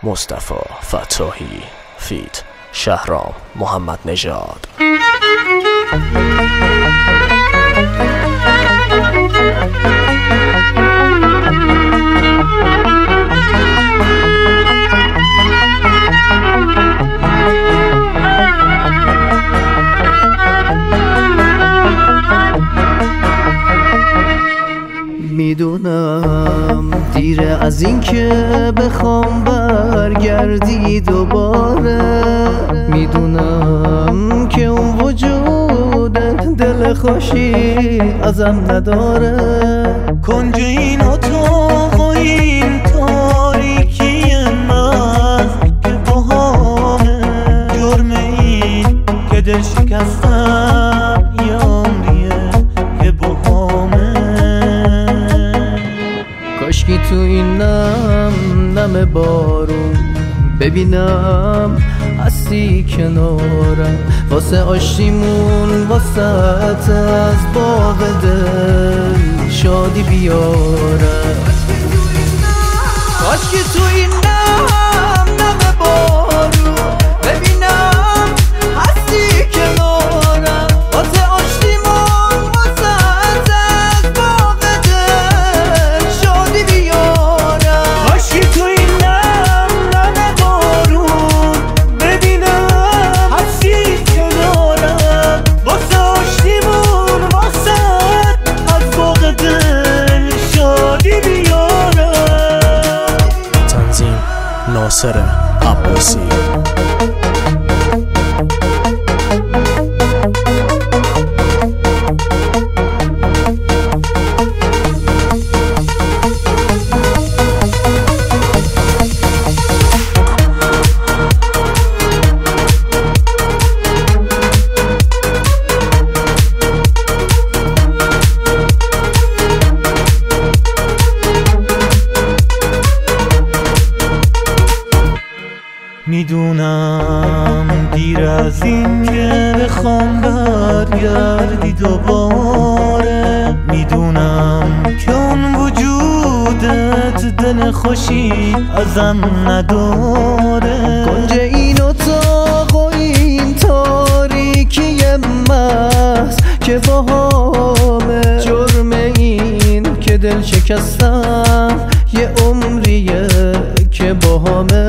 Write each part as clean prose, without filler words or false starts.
مصطفی فتاحی فیت شهرام محمد نژاد. میدونم دیره از این که بخوام برگردی دوباره، میدونم که اون وجود دل خوشی ازم نداره. کنج این اتاق و این تاریکی من که باهامه، جرم این که دل شکستم یه عمریه که باهامه. کاشکی تو این نم بارون ببینم هستی کنارم، واسه آشتیمون واسه از باغ دل شادی بیارم. کاشکی تو این نم بارون ببینم هستی کنارم، واسه آشتیمون واسه از باغ دل شادی بیارم. کاشکی تو این نم بارون ببینم هستی کنارم، واسه آشتیمون واسه از باغ دل شادی بیارم. تنظیم ناصر عباسی. میدونم دیر از این که بخوام برگردی دوباره، میدونم که اون وجودت دل خوشی ازم نداره. کنج این اتاق و این تاریکی محض که باهامه، جرم این که دل شکستم یه عمریه که باهامه.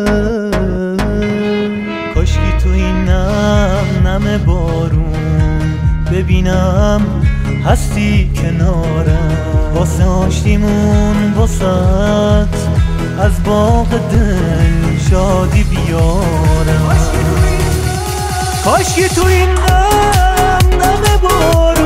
کاشکی تو این نم بارون ببینم هستی کنارم، واسه آشتیمون واسط از باغ دل شادی بیارم. کاشکی تو این نم بارون